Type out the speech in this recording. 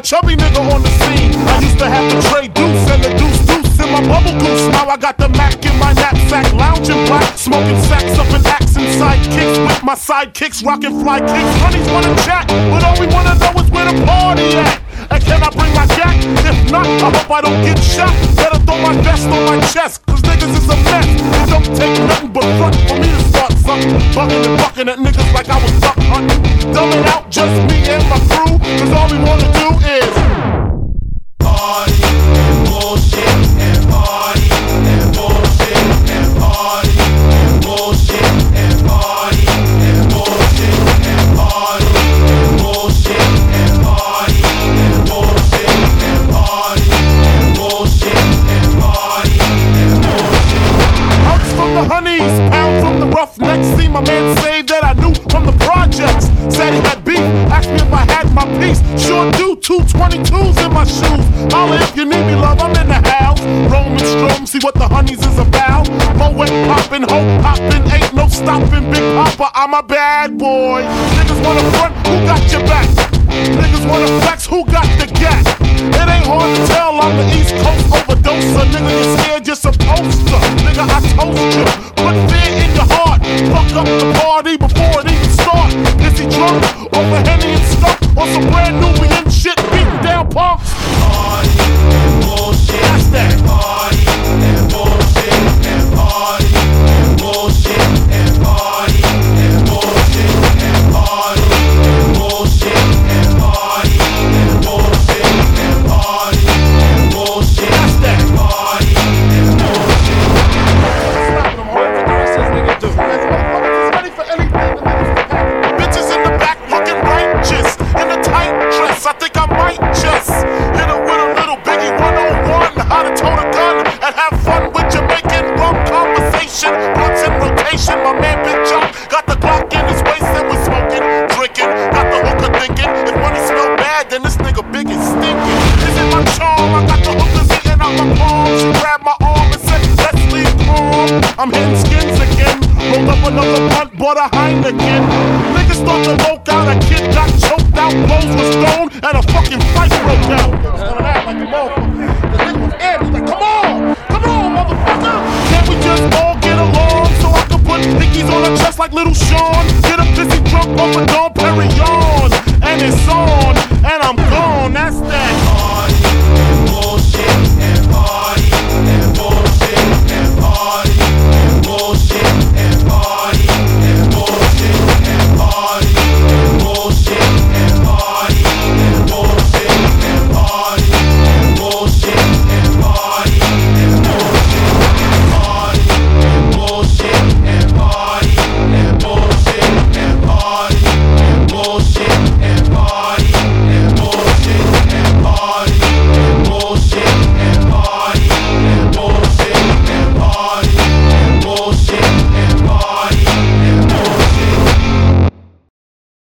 a chubby nigga on the scene. I used to have to trade deuce and the deuce in my bubble goose. Now I got the Mac in my knapsack, lounging black, smoking sacks up in accent sidekicks with my sidekicks, rocking fly kicks. Honeys wanna chat, but all we wanna know is where the party at. And can I bring my jack? If not, I hope I don't get shot. Better throw my vest on my chest, cause niggas is a mess. It don't take nothing but front for me to start something. Bucking and bucking at niggas like I was duck hunting. Dumbing out just me and my crew, cause all we wanna do is party and bullshit and party and bullshit and party and bullshit and party and bullshit and party and bullshit and party and bullshit and party and bullshit and party and bullshit. Hugs from the honeys, pound from the roughnecks. See my man say that I knew from the projects. Said he had beef, asked me if I had my piece. Sure do, 222s in my shoes. Holla if you need me, love, I'm in the house. Roam and strom, see what the honeys is about. Moet poppin', hope poppin', ain't no stoppin'. Big Papa, I'm a bad boy. Niggas wanna front, who got your back? Niggas wanna flex, who got the gap? It ain't hard to tell, I'm the East Coast overdoser. Nigga, you scared, you're supposed to. Nigga, I told you, put fear in your heart. Fuck up the party before it even start. Is he drunk, over Henny and stuff, or some brand new and shit beating down punks? Party and bullshit. That's that. Party and bullshit and party and bullshit and party and bullshit and party and bullshit and party and bullshit and party and bullshit. That's that. Party and bullshit. Ready for anything. Bitches in the back looking righteous in a tight dress. I think I might just hit her with a little Biggie 101. How to tote a gun and have fun with Jamaican rum conversation. Blunts in rotation. My man Big John got the Glock in his waist and was smoking, drinking. Got the hooker thinking if money smell bad, then this nigga big is stinking. Is it my charm? I got the hookers eating out my palm. She grabbed my arm and said, let's leave calm. I'm hitting skins again. Rolled up another blunt, bought a Heineken. Niggas thought the loc out, a kid got choked out, blows was thrown, and a fucking fight broke out. Coming out like a motherfucker. The nigga was amped, he's like, come on, motherfucker. Can't we just all get along so I can put pickies on her chest like little Sean? Get a pissy drunk off a Dom Perignon, and it's on, and I'm gone, that's that.